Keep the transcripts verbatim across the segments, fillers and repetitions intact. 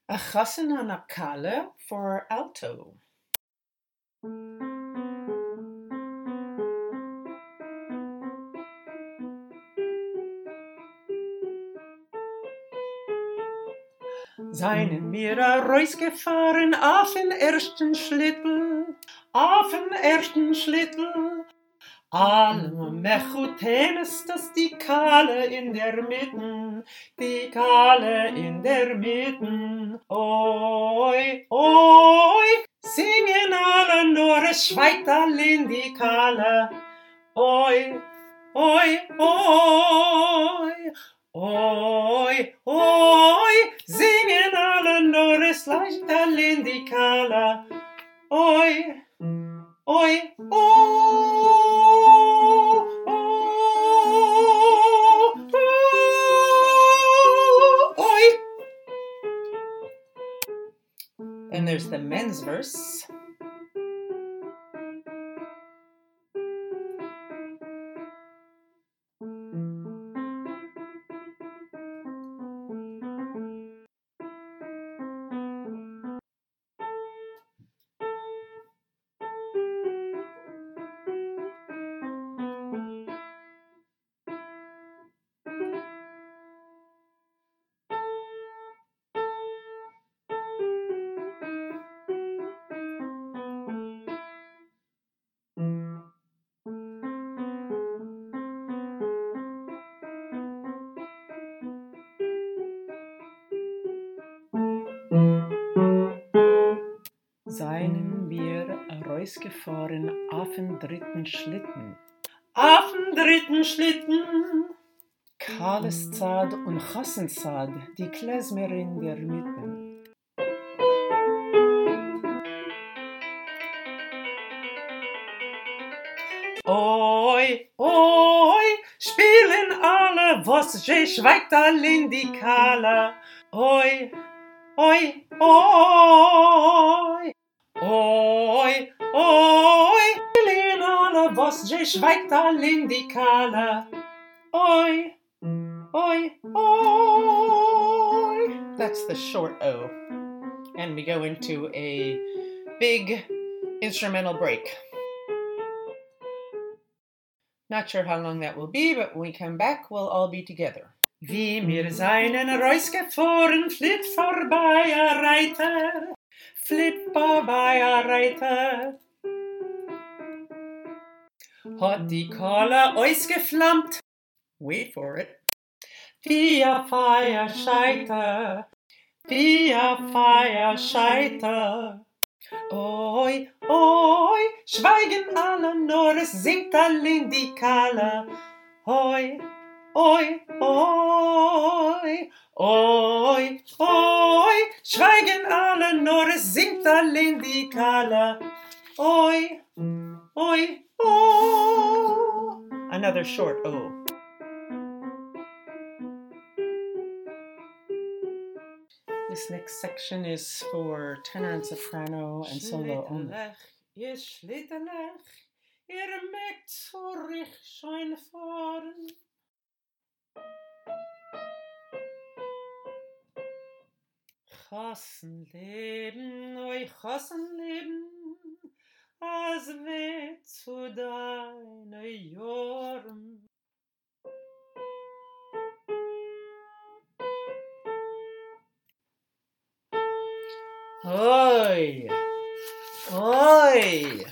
A chassan and a kala for alto. Seien wir a Reus gefahren auf den ersten Schlittel, auf den ersten Schlittel. Alle Mechutenes, das die Kale in der Mitten, die Kale in der Mitten. Oi, oi, singen alle nur es Schweiterl in die Kale. Oi, oi, oi, oi, oi, singen alle nur es Schweiterl in die Kale. Oi, oi, oi. And there's the men's verse. Seien wir rausgefahren auf den dritten Schlitten. Auf den dritten Schlitten. Kales Zad und Chassan Zad, die Klezmer in der Mitte. Oi, oi, spielen alle, was je schweigt all in die Kala. Oi, oi, oi. Oi, oi, spielen alle, was je schweigt all in die Kala. Oi, oi, oi. That's the short O. And we go into a big instrumental break. Not sure how long that will be, but when we come back, we'll all be together. Wie mir seinen Reus gefahren, flitt vorbei a Reiter, flitt vorbei a Reiter. Hat die Kala ausgeflammt, wait for it, wie a Feierscheiter, wie a Feierscheiter. Oi, oi, schweigen alle, nur es singt all in die Kala. Oi, oi, oi, oi, oi, schweigen alle, nur es singt all in die Kala. Oi, oi, oi. Another short O. This next section is for tenor and soprano and solo only. Ihr Schlitterlech, ihr mögt zurück schon fahren. Chassan leben, oi Chassan leben, als wird zu deinen Jahren. Oi, oi.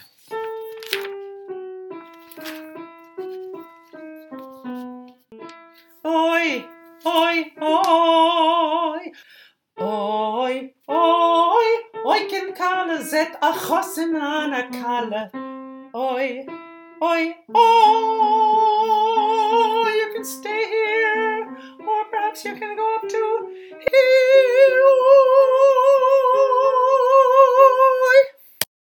Oi, oi, oi. Oi, oi, oi, ken kale zet a chassan an a kale. Oi, oi, oi.